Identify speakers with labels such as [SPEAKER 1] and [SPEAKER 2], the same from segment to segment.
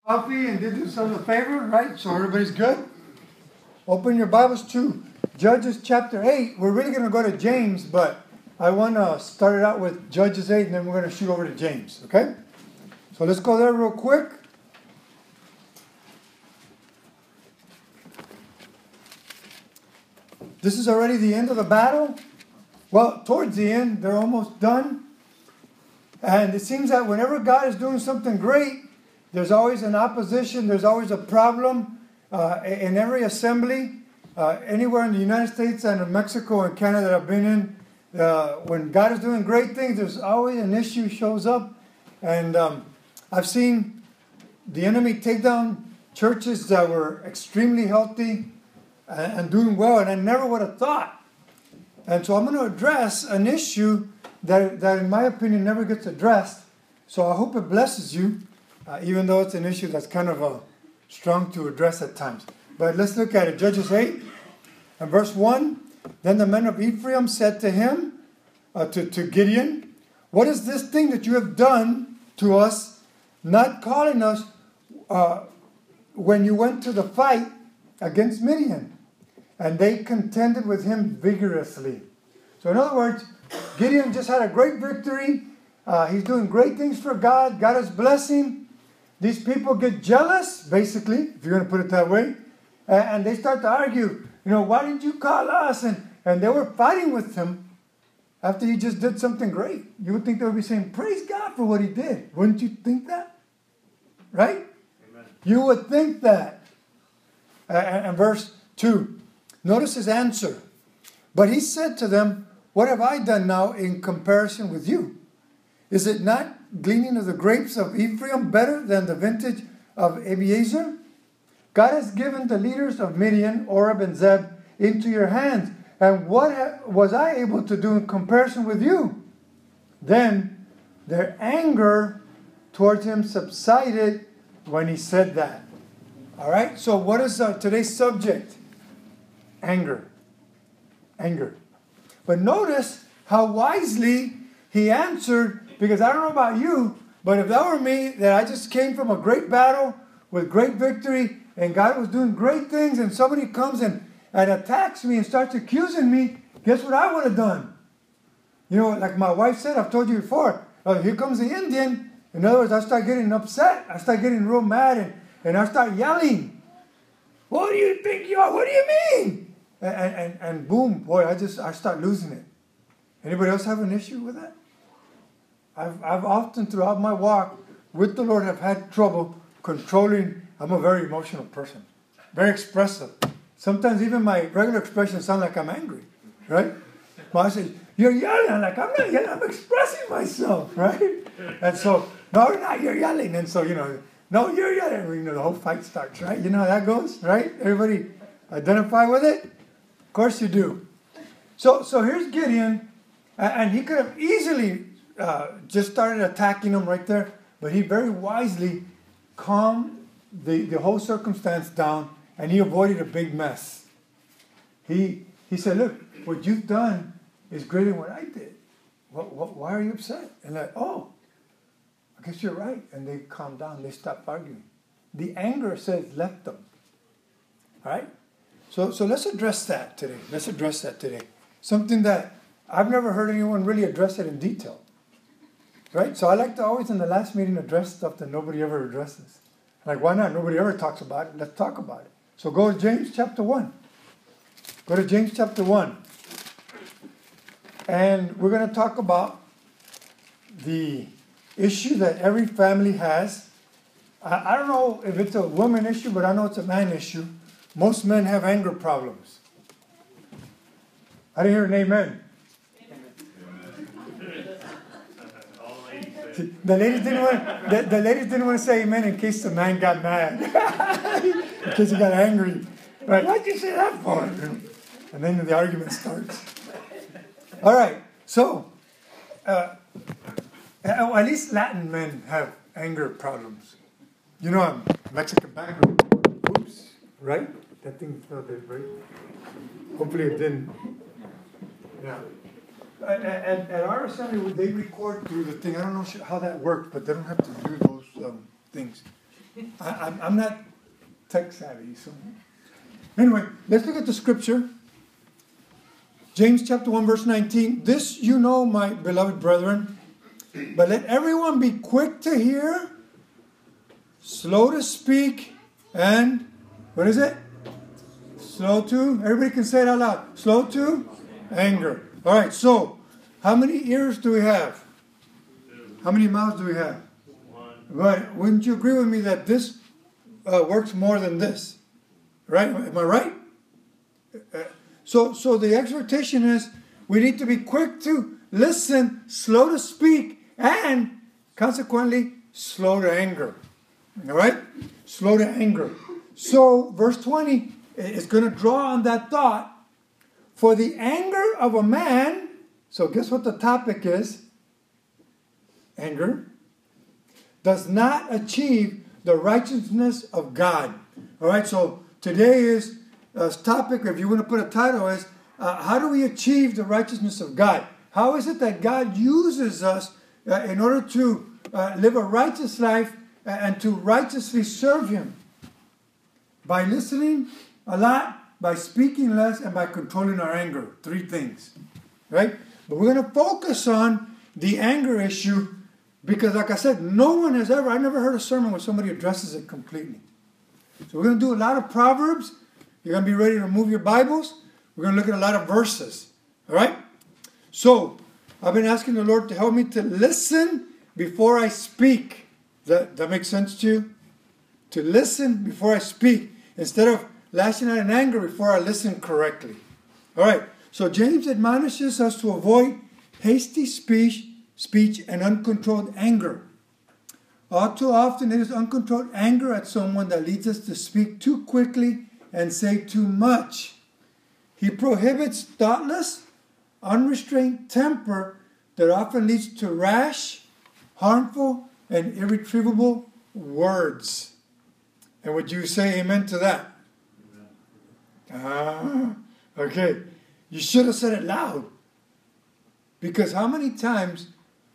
[SPEAKER 1] Coffee and did yourselves a favor, right? So everybody's good? Open your Bibles to Judges chapter 8. We're really going to go to James, but I want to start it out with Judges 8, and then we're going to shoot over to James, okay? So let's go there real quick. This is already the end of the battle. Well, towards the end, they're almost done. And it seems that whenever God is doing something great, there's always an opposition, there's always a problem in every assembly, anywhere in the United States and in Mexico and Canada that I've been in. When God is doing great things, there's always an issue shows up. And I've seen the enemy take down churches that were extremely healthy and doing well, and I never would have thought. And so I'm going to address an issue that in my opinion never gets addressed. So I hope it blesses you. Even though it's an issue that's kind of strong to address at times. But let's look at it. Judges 8 and verse 1. Then the men of Ephraim said to him, to Gideon, "What is this thing that you have done to us, not calling us when you went to the fight against Midian?" And they contended with him vigorously. So in other words, Gideon just had a great victory. He's doing great things for God. God is blessing. These people get jealous, basically, if you're going to put it that way. And they start to argue, why didn't you call us? And they were fighting with him after he just did something great. You would think they would be saying, praise God for what he did. Wouldn't you think that? Right? Amen. You would think that. And verse 2. Notice his answer. But he said to them, "What have I done now in comparison with you? Is it not gleaning of the grapes of Ephraim better than the vintage of Abiezer? God has given the leaders of Midian, Oreb, and Zeb into your hands. And what was I able to do in comparison with you?" Then their anger towards him subsided when he said that. All right, so what is today's subject? Anger. Anger. But notice how wisely he answered. Because I don't know about you, but if that were me, that I just came from a great battle with great victory, and God was doing great things, and somebody comes and attacks me and starts accusing me, guess what I would have done? Like my wife said, I've told you before, here comes the Indian. In other words, I start getting upset. I start getting real mad, and I start yelling. "What do you think you are? What do you mean?" And boom, boy, I start losing it. Anybody else have an issue with that? I've often throughout my walk with the Lord have had trouble controlling. I'm a very emotional person, very expressive. Sometimes even my regular expressions sound like I'm angry, right? But I say, "You're yelling." I'm like, "I'm not yelling, I'm expressing myself," right? And so, "No, you're not, you're yelling." And so, "No, you're yelling." The whole fight starts, right? You know how that goes, right? Everybody identify with it? Of course you do. So here's Gideon, and he could have easily just started attacking him right there. But he very wisely calmed the whole circumstance down, and he avoided a big mess. He said, "Look, what you've done is greater than what I did. Why are you upset?" And "Oh, I guess you're right." And they calmed down. They stopped arguing. The anger says left them. All right? So let's address that today. Something that I've never heard anyone really address it in detail. Right? So I like to always in the last meeting address stuff that nobody ever addresses. Like, why not? Nobody ever talks about it. Let's talk about it. So go to James chapter 1. Go to James chapter 1. And we're going to talk about the issue that every family has. I don't know if it's a woman issue, but I know it's a man issue. Most men have anger problems. I didn't hear an amen. The ladies didn't want to say amen in case the man got mad. In case he got angry. Right? Why'd you say that for? And then the argument starts. All right. So, at least Latin men have anger problems. I'm Mexican background. Oops. Right? That thing fell there, right? Hopefully it didn't. Yeah. At our assembly, they record through the thing. I don't know how that works, but they don't have to do those things. I'm not tech savvy. So anyway, let's look at the scripture. James chapter 1 verse 19. This you know, my beloved brethren, but let everyone be quick to hear, slow to speak, and what is it? Slow to, everybody can say it out loud. Slow to anger. All right, so how many ears do we have? How many mouths do we have? One. But wouldn't you agree with me that this works more than this? Right? Am I right? So the exhortation is we need to be quick to listen, slow to speak, and consequently slow to anger. All right? Slow to anger. So verse 20 is going to draw on that thought. For the anger of a man, so guess what the topic is? Anger. Does not achieve the righteousness of God. All right, so today is topic, if you want to put a title, is how do we achieve the righteousness of God? How is it that God uses us in order to live a righteous life and to righteously serve Him? By listening a lot, by speaking less, and by controlling our anger. 3 things. Right? But we're going to focus on the anger issue because, like I said, I never heard a sermon where somebody addresses it completely. So we're going to do a lot of Proverbs. You're going to be ready to move your Bibles. We're going to look at a lot of verses. All right? So, I've been asking the Lord to help me to listen before I speak. That makes sense to you? To listen before I speak, instead of lashing out in anger before I listen correctly. All right. So James admonishes us to avoid hasty speech and uncontrolled anger. All too often it is uncontrolled anger at someone that leads us to speak too quickly and say too much. He prohibits thoughtless, unrestrained temper that often leads to rash, harmful, and irretrievable words. And would you say amen to that? Okay. You should have said it loud. Because how many times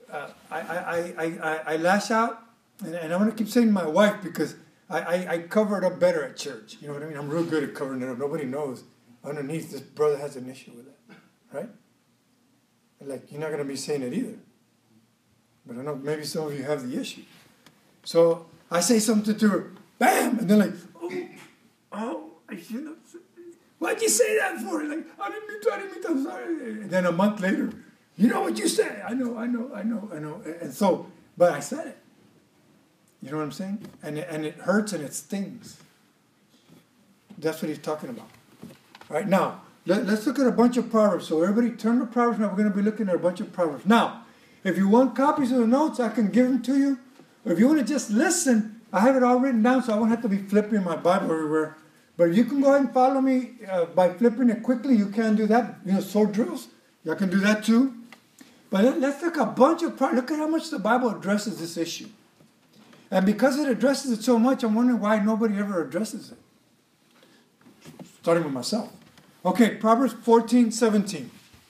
[SPEAKER 1] I lash out, and I'm going to keep saying to my wife because I cover it up better at church. You know what I mean? I'm real good at covering it up. Nobody knows underneath this brother has an issue with it. Right? Like, you're not going to be saying it either. But I know maybe some of you have the issue. So I say something to her, bam, and then like, I shouldn't have said it. Why'd you say that for? Like, I didn't mean to, I'm sorry. And then a month later, you know what you said. I know. And so, but I said it. You know what I'm saying? And it hurts and it stings. That's what he's talking about. All right, now, let's look at a bunch of Proverbs. So everybody turn to Proverbs. Now we're going to be looking at a bunch of Proverbs. Now, if you want copies of the notes, I can give them to you. Or if you want to just listen, I have it all written down so I won't have to be flipping my Bible everywhere. But you can go ahead and follow me by flipping it quickly. You can do that. You know, sword drills. You can do that too. But let's look at a bunch of Proverbs. Look at how much the Bible addresses this issue. And because it addresses it so much, I'm wondering why nobody ever addresses it. Starting with myself. Okay, Proverbs 14:17.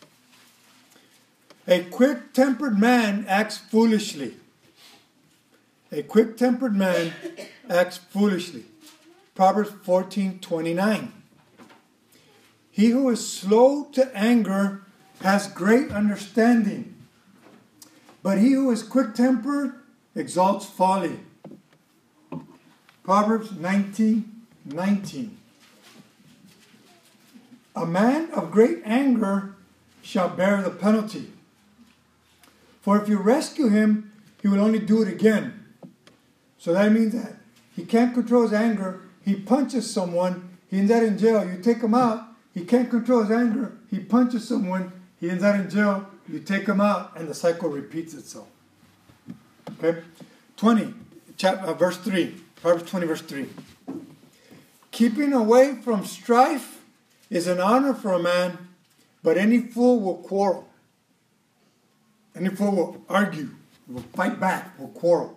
[SPEAKER 1] A quick-tempered man acts foolishly. A quick-tempered man acts foolishly. Proverbs 14:29. He who is slow to anger has great understanding, but he who is quick-tempered exalts folly. Proverbs 19:19. A man of great anger shall bear the penalty. For if you rescue him, he will only do it again. So that means that he can't control his anger. He punches someone. He ends up in jail. You take him out. He can't control his anger. He punches someone. He ends up in jail. You take him out, and the cycle repeats itself. Okay? 20, verse 3. Proverbs 20, verse 3. Keeping away from strife is an honor for a man, but any fool will quarrel. Any fool will argue, will fight back, will quarrel.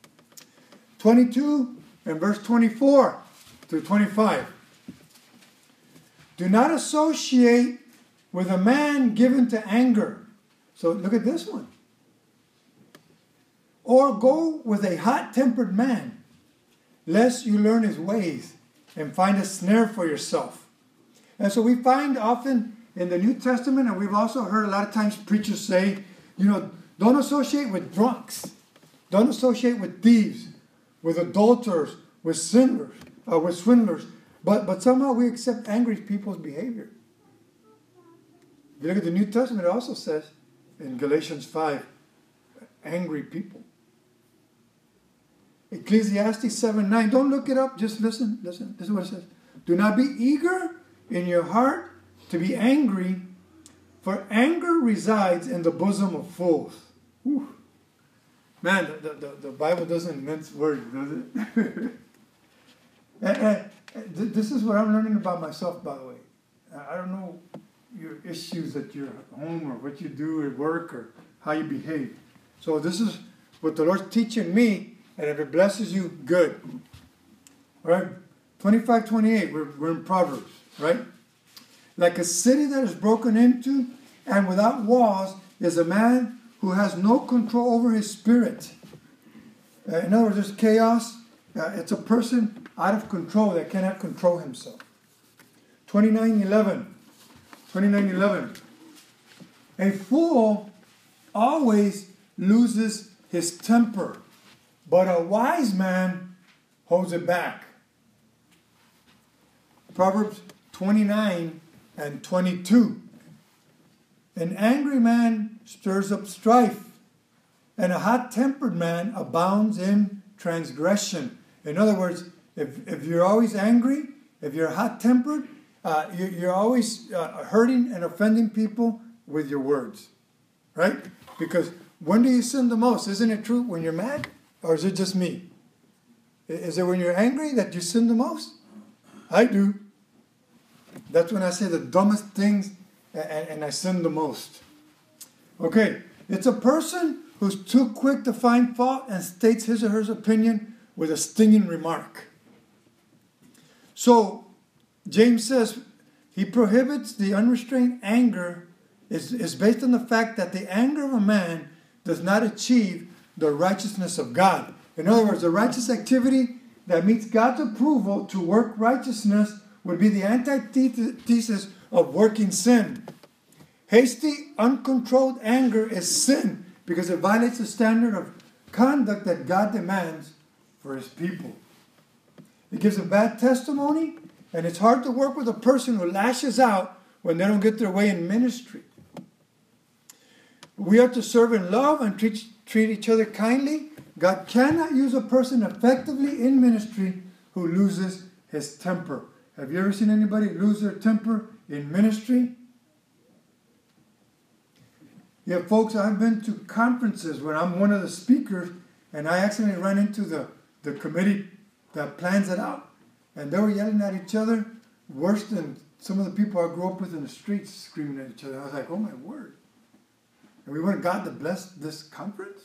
[SPEAKER 1] 22 and verse 24 through 25. Do not associate with a man given to anger. So look at this one. Or go with a hot-tempered man. lest you learn his ways and find a snare for yourself. And so we find often in the New Testament, and we've also heard a lot of times preachers say, don't associate with drunks. Don't associate with thieves, with adulterers, with swindlers. But somehow we accept angry people's behavior. If you look at the New Testament, it also says in Galatians 5, angry people. Ecclesiastes 7:9. Don't look it up. Just listen. This is what it says. Do not be eager in your heart to be angry, for anger resides in the bosom of fools. Whew. Man, the Bible doesn't mince words, does it? This is what I'm learning about myself, by the way. I don't know your issues at your home or what you do at work or how you behave. So this is what the Lord's teaching me, and if it blesses you, good. All right, 25:28, we're in Proverbs, right? Like a city that is broken into and without walls is a man who has no control over his spirit. In other words, there's chaos. It's a person out of control that cannot control himself. 29:11. A fool always loses his temper, but a wise man holds it back. Proverbs 29:22. An angry man stirs up strife, and a hot-tempered man abounds in transgression. In other words, if you're always angry, if you're hot-tempered, you're always hurting and offending people with your words, right? Because when do you sin the most? Isn't it true when you're mad? Or is it just me? Is it when you're angry that you sin the most? I do. That's when I say the dumbest things and I sin the most. Okay, it's a person who's too quick to find fault and states his or her opinion with a stinging remark. So, James says he prohibits the unrestrained anger is based on the fact that the anger of a man does not achieve the righteousness of God. In other words, the righteous activity that meets God's approval to work righteousness would be the antithesis of working sin. Hasty, uncontrolled anger is sin because it violates the standard of conduct that God demands for his people. It gives a bad testimony, and it's hard to work with a person who lashes out when they don't get their way in ministry. We are to serve in love and treat each other kindly. God cannot use a person effectively in ministry who loses his temper. Have you ever seen anybody lose their temper in ministry? Yeah, folks, I've been to conferences where I'm one of the speakers and I accidentally ran into the committee that plans it out. And they were yelling at each other worse than some of the people I grew up with in the streets, screaming at each other. I was like, oh my word. And we want God to bless this conference?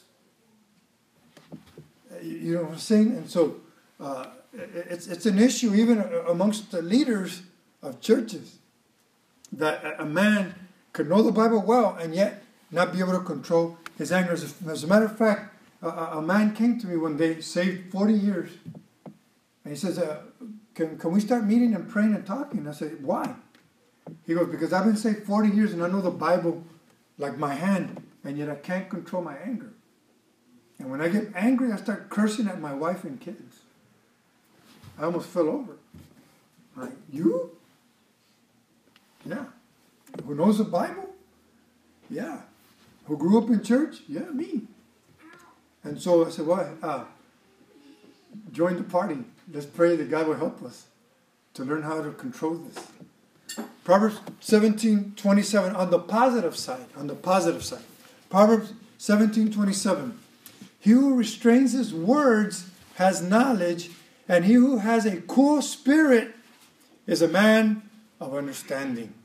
[SPEAKER 1] You know what I'm saying? And so it's an issue even amongst the leaders of churches that a man could know the Bible well and yet not be able to control his anger. As a matter of fact, a man came to me one day, saved 40 years, and he says, can we start meeting and praying and talking? I said, why? He goes, because I've been saved 40 years and I know the Bible like my hand, and yet I can't control my anger. And when I get angry, I start cursing at my wife and kids. I almost fell over. I'm like, you? Yeah. Who knows the Bible? Yeah. Who grew up in church? Yeah, me. And so I said, well, join the party. Let's pray that God will help us to learn how to control this. Proverbs 17:27 on the positive side. Proverbs 17:27. He who restrains his words has knowledge, and he who has a cool spirit is a man of understanding.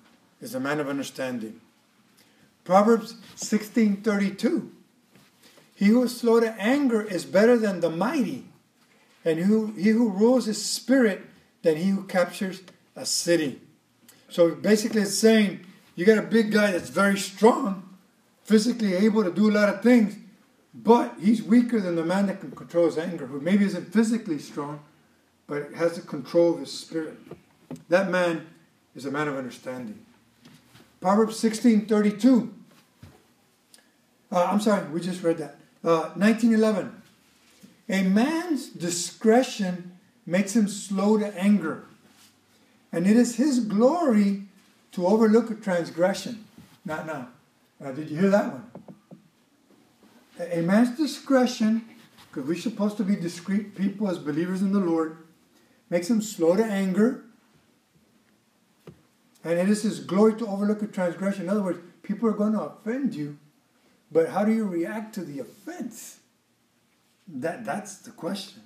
[SPEAKER 1] Proverbs 16:32. He who is slow to anger is better than the mighty, and he who rules his spirit than he who captures a city. So basically it's saying you got a big guy that's very strong, physically able to do a lot of things, but he's weaker than the man that can control his anger, who maybe isn't physically strong, but has the control of his spirit. That man is a man of understanding. Proverbs 16:32. I'm sorry, we just read that. 19:11. A man's discretion makes him slow to anger, and it is his glory to overlook a transgression. Now, did you hear that one? A man's discretion, because we're supposed to be discreet people as believers in the Lord, makes him slow to anger, and it is his glory to overlook a transgression. In other words, people are going to offend you, but how do you react to the offense? That's the question.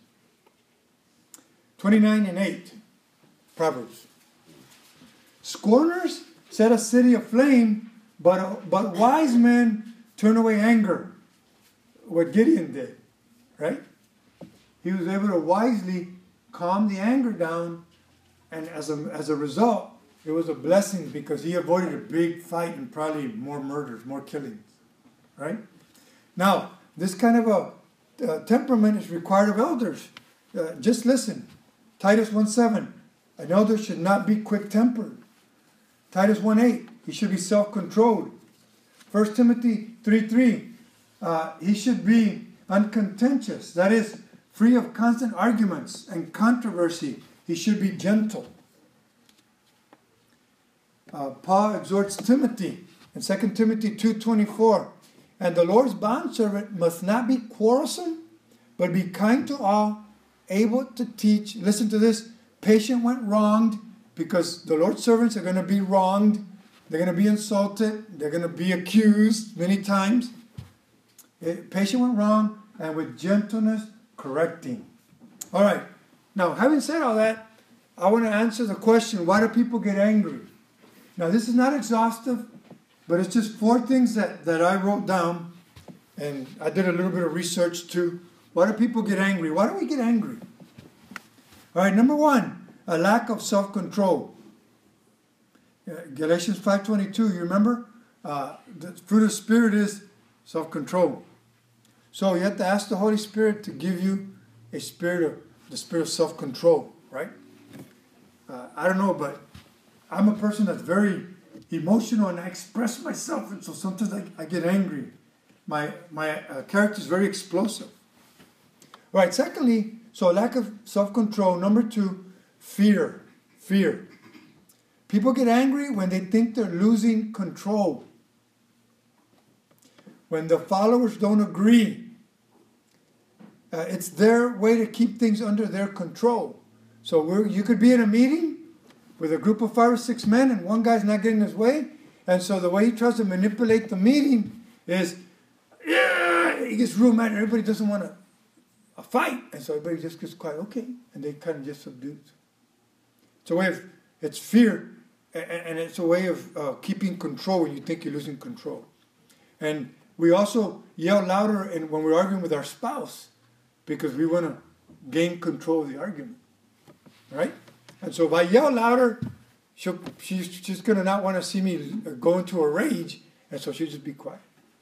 [SPEAKER 1] 29:8, Proverbs. Scorners set a city aflame, but wise men turn away anger. What Gideon did, right? He was able to wisely calm the anger down, and as a result, it was a blessing because he avoided a big fight and probably more murders, more killings, right? Now, this kind of a temperament is required of elders. Just listen. Titus 1:7, an elder should not be quick-tempered. Titus 1:8, he should be self-controlled. 1 Timothy 3:3, he should be uncontentious. That is, free of constant arguments and controversy. He should be gentle. Paul exhorts Timothy in 2 Timothy 2:24, and the Lord's bondservant must not be quarrelsome, but be kind to all, able to teach. Listen to this. Patient when wronged, because the Lord's servants are going to be wronged. They're going to be insulted. They're going to be accused many times. Patient when wrong, and with gentleness correcting. All right. Now, having said all that, I want to answer the question, why do people get angry? Now, this is not exhaustive, but it's just 4 things that I wrote down, and I did a little bit of research too. Why do people get angry? Why do we get angry? All right, number 1, a lack of self-control. Galatians 5:22, you remember? The fruit of the Spirit is self-control. So you have to ask the Holy Spirit to give you the spirit of self-control, right? I don't know, but I'm a person that's very emotional and I express myself, and so sometimes I get angry. My character is very explosive. All right, secondly, so a lack of self-control. Number 2, fear. Fear. People get angry when they think they're losing control. When the followers don't agree. It's their way to keep things under their control. So you could be in a meeting with a group of 5 or 6 men, and one guy's not getting his way, and so the way he tries to manipulate the meeting is, he gets real mad, and everybody doesn't want a fight, and so everybody just gets quiet, okay, and they kind of just subdue. It's a way of, it's fear, and it's a way of keeping control when you think you're losing control. And we also yell louder when we're arguing with our spouse because we want to gain control of the argument, right? And so if I yell louder, she's just going to not want to see me go into a rage, and so she'll just be quiet.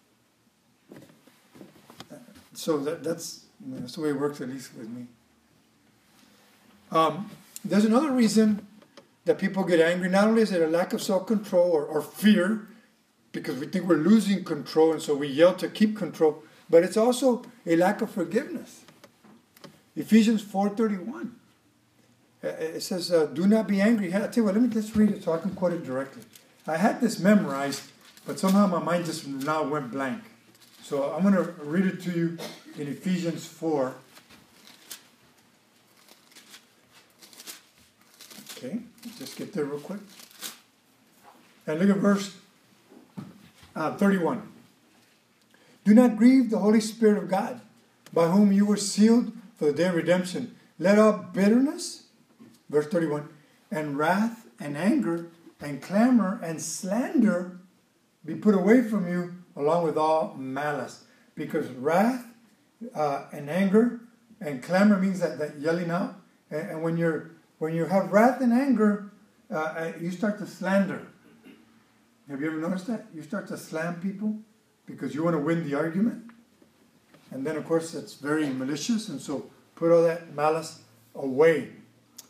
[SPEAKER 1] So that's the way it works, at least with me. There's another reason that people get angry. Not only is it a lack of self-control or fear, because we think we're losing control, and so we yell to keep control, but it's also a lack of forgiveness. Ephesians 4:31. It says, do not be angry. I tell you what, let's read it so I can quote it directly. I had this memorized, but somehow my mind just now went blank. So I'm going to read it to you in Ephesians 4. Okay, just get there real quick. And look at verse 31. Do not grieve the Holy Spirit of God, by whom you were sealed for the day of redemption. Let all bitterness, verse 31, and wrath and anger and clamor and slander be put away from you, along with all malice. Because wrath and anger and clamor means that yelling out. And when you have wrath and anger, you start to slander. Have you ever noticed that? You start to slam people because you want to win the argument. And then, of course, it's very malicious. And so put all that malice away.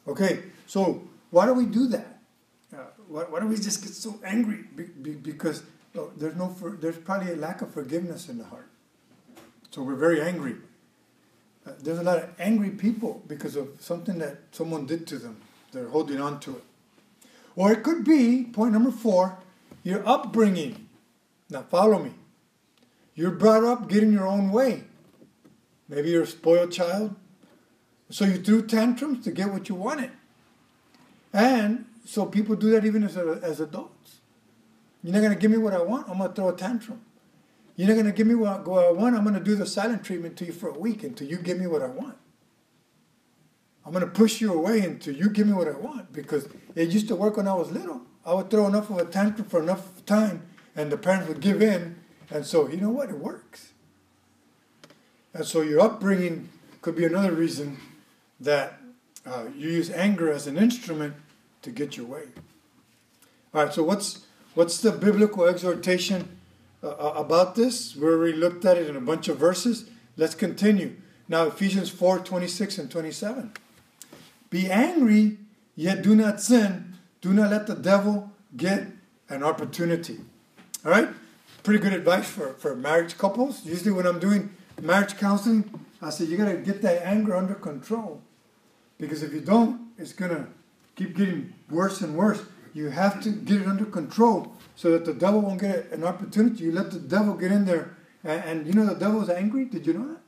[SPEAKER 1] Okay, so why do we do that? Why do we just get so angry? Because there's probably a lack of forgiveness in the heart. So we're very angry. There's a lot of angry people because of something that someone did to them. They're holding on to it. Or it could be, point number 4, your upbringing. Now follow me. You're brought up getting your own way. Maybe you're a spoiled child. So you threw tantrums to get what you wanted. And so people do that even as adults. You're not going to give me what I want, I'm going to throw a tantrum. You're not going to give me what I want, I'm going to do the silent treatment to you for a week until you give me what I want. I'm going to push you away until you give me what I want, because it used to work when I was little. I would throw enough of a tantrum for enough time and the parents would give in. And so, you know what? It works. And so your upbringing could be another reason that you use anger as an instrument to get your way. All right, so what's the biblical exhortation about this? We already looked at it in a bunch of verses. Let's continue. Now, Ephesians 4:26 and 27. Be angry, yet do not sin. Do not let the devil get an opportunity. All right? Pretty good advice for marriage couples. Usually when I'm doing marriage counseling, I say you got to get that anger under control. Because if you don't, it's going to keep getting worse and worse. You have to get it under control so that the devil won't get an opportunity. You let the devil get in there. And you know the devil's angry? Did you know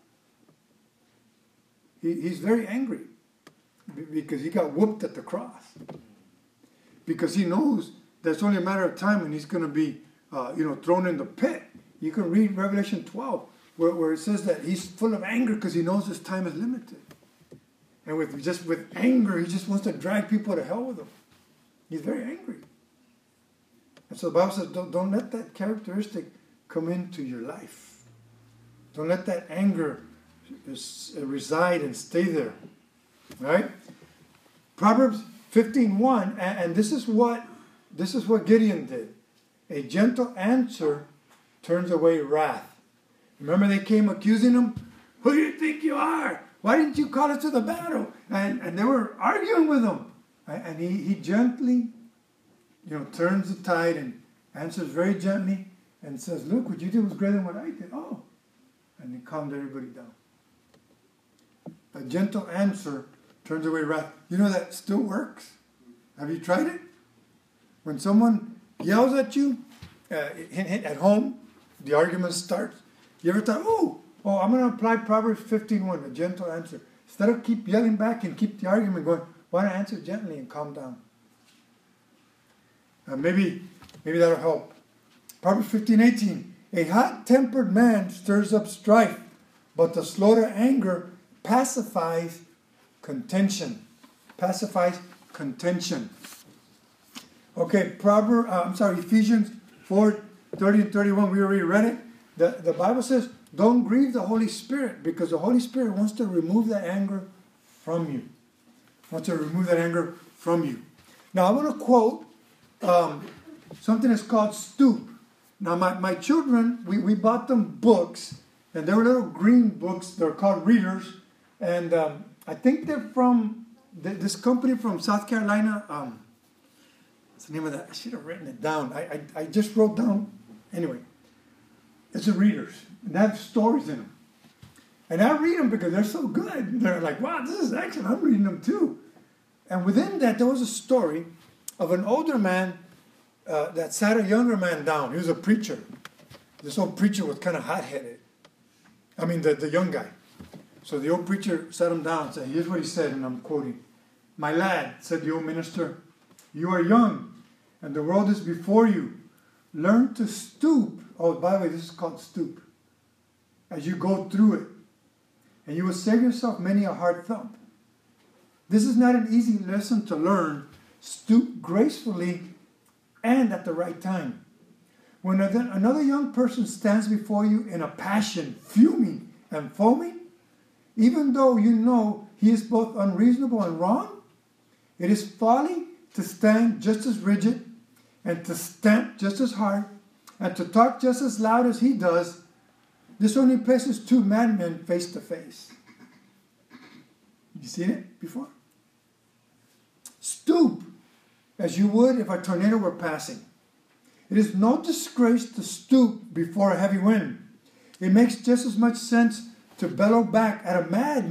[SPEAKER 1] that? He's very angry because he got whooped at the cross. Because he knows that it's only a matter of time when he's going to be thrown in the pit. You can read Revelation 12 where it says that he's full of anger because he knows his time is limited. And with anger, he just wants to drag people to hell with him. He's very angry. And so the Bible says, don't let that characteristic come into your life. Don't let that anger reside and stay there. All right? Proverbs 15:1, and this is what Gideon did. A gentle answer turns away wrath. Remember they came accusing him? Who do you think you are? Why didn't you call us to the battle? And they were arguing with him. And he gently, turns the tide and answers very gently and says, look, what you did was greater than what I did. Oh. And he calmed everybody down. A gentle answer turns away wrath. You know that still works. Have you tried it? When someone yells at you at home, the argument starts. You ever thought, I'm going to apply Proverbs 15:1, a gentle answer. Instead of keep yelling back and keep the argument going, why not answer gently and calm down? Maybe that'll help. Proverbs 15:18. A hot-tempered man stirs up strife, but the slow to anger pacifies contention. Pacifies contention. Okay, Ephesians 4:30 and 31. We already read it. The Bible says, don't grieve the Holy Spirit, because the Holy Spirit wants to remove that anger from you. Wants to remove that anger from you. Now, I want to quote something that's called Stoop. Now, my children, we bought them books, and they were little green books. They're called readers, and I think they're from this company from South Carolina. What's the name of that? I should have written it down. I just wrote down. Anyway, it's the readers. And they have stories in them. And I read them because they're so good. They're like, wow, this is excellent. I'm reading them too. And within that, there was a story of an older man that sat a younger man down. He was a preacher. This old preacher was kind of hot-headed. I mean, the young guy. So the old preacher sat him down and said, here's what he said, and I'm quoting. My lad, said the old minister, you are young, and the world is before you. Learn to stoop. Oh, by the way, this is called stoop. As you go through it. And you will save yourself many a hard thump. This is not an easy lesson to learn. Stoop gracefully and at the right time. When another young person stands before you in a passion, fuming and foaming, even though you know he is both unreasonable and wrong, it is folly to stand just as rigid and to stamp just as hard and to talk just as loud as he does. This only places two madmen face to face. You seen it before? Stoop as you would if a tornado were passing. It is no disgrace to stoop before a heavy wind. It makes just as much sense to bellow back at a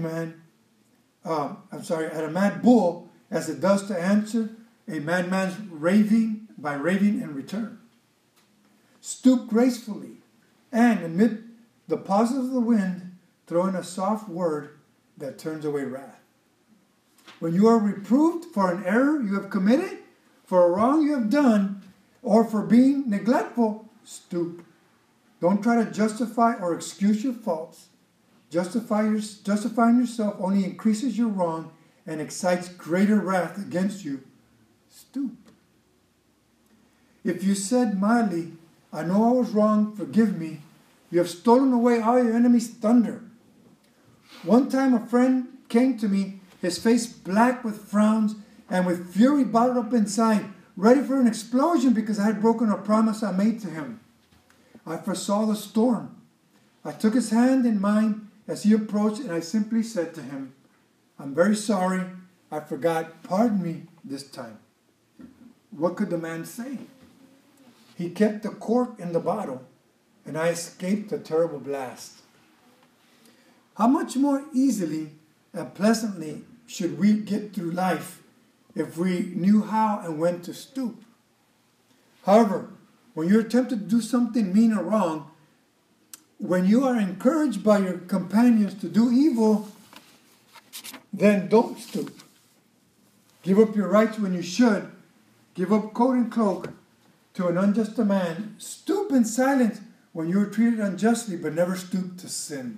[SPEAKER 1] mad bull as it does to answer a madman's raving by raving in return. Stoop gracefully and amid the pauses of the wind, throw in a soft word that turns away wrath. When you are reproved for an error you have committed, for a wrong you have done, or for being neglectful, stoop. Don't try to justify or excuse your faults. Justifying yourself only increases your wrong and excites greater wrath against you. Stoop. If you said mildly, I know I was wrong, forgive me, you have stolen away all your enemy's thunder. One time a friend came to me, his face black with frowns and with fury bottled up inside, ready for an explosion because I had broken a promise I made to him. I foresaw the storm. I took his hand in mine as he approached, and I simply said to him, I'm very sorry. I forgot. Pardon me this time. What could the man say? He kept the cork in the bottle, and I escaped a terrible blast. How much more easily and pleasantly should we get through life if we knew how and when to stoop? However, when you're tempted to do something mean or wrong, when you are encouraged by your companions to do evil, then don't stoop. Give up your rights when you should. Give up coat and cloak to an unjust man. Stoop in silence when you are treated unjustly, but never stoop to sin.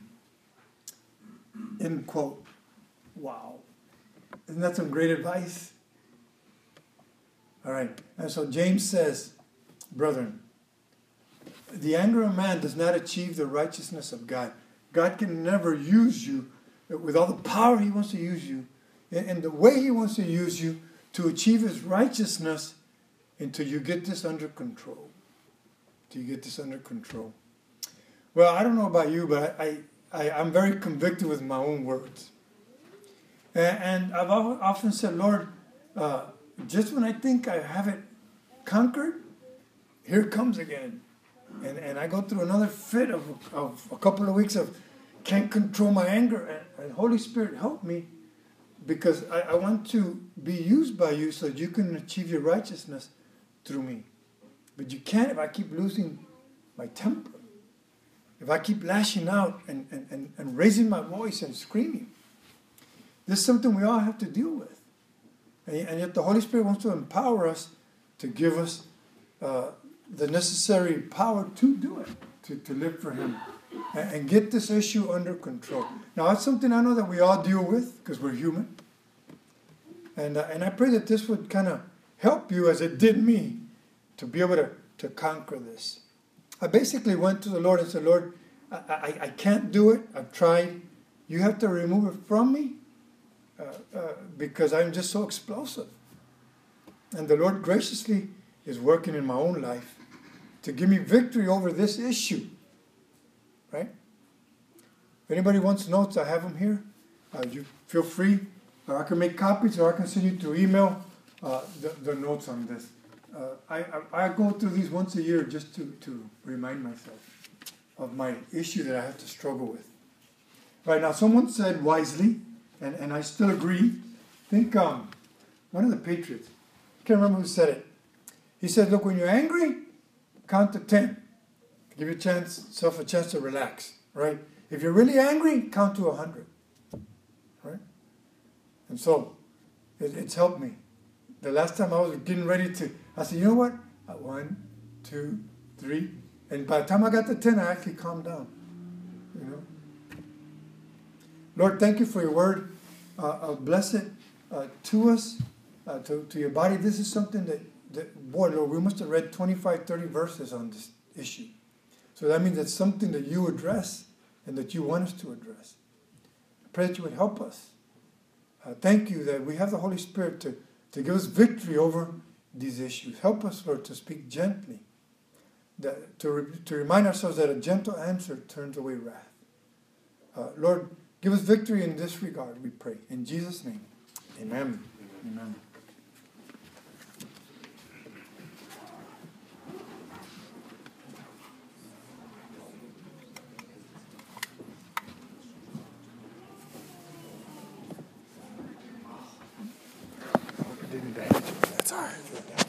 [SPEAKER 1] End quote. Wow. Isn't that some great advice? All right. And so James says, brethren, the anger of man does not achieve the righteousness of God. God can never use you with all the power he wants to use you and the way he wants to use you to achieve his righteousness until you get this under control. Well, I don't know about you, but I'm very convicted with my own words. And I've often said, Lord, just when I think I have it conquered, here it comes again. And I go through another fit of a couple of weeks of can't control my anger. And Holy Spirit, help me, because I want to be used by you so that you can achieve your righteousness through me. But you can't if I keep losing my temper. If I keep lashing out and raising my voice and screaming. This is something we all have to deal with. And yet the Holy Spirit wants to empower us to give us the necessary power to do it, to live for him and get this issue under control. Now, that's something I know that we all deal with because we're human. And I pray that this would kind of help you as it did me to be able to conquer this. I basically went to the Lord and said, Lord, I can't do it. I've tried. You have to remove it from me because I'm just so explosive. And the Lord graciously is working in my own life to give me victory over this issue. Right? If anybody wants notes, I have them here. You feel free. Or I can make copies, or I can send you through email the notes on this. I go through these once a year just to remind myself of my issue that I have to struggle with. Right now, someone said wisely, and I still agree. I think one of the Patriots, I can't remember who said it. He said, look, when you're angry, count to 10. Give yourself a chance to relax, right? If you're really angry, count to 100, right? And so, it's helped me. The last time I was getting ready I said, you know what? 1, 2, 3. And by the time I got to 10, I actually calmed down. You know? Lord, thank you for your word. Bless it to us, to your body. This is something that, boy, Lord, we must have read 25, 30 verses on this issue. So that means it's something that you address and that you want us to address. I pray that you would help us. Thank you that we have the Holy Spirit to give us victory over these issues. Help us, Lord, to speak gently, to remind ourselves that a gentle answer turns away wrath. Lord, give us victory in this regard, we pray. In Jesus' name, amen. Amen. didn't damage it.
[SPEAKER 2] That's all right.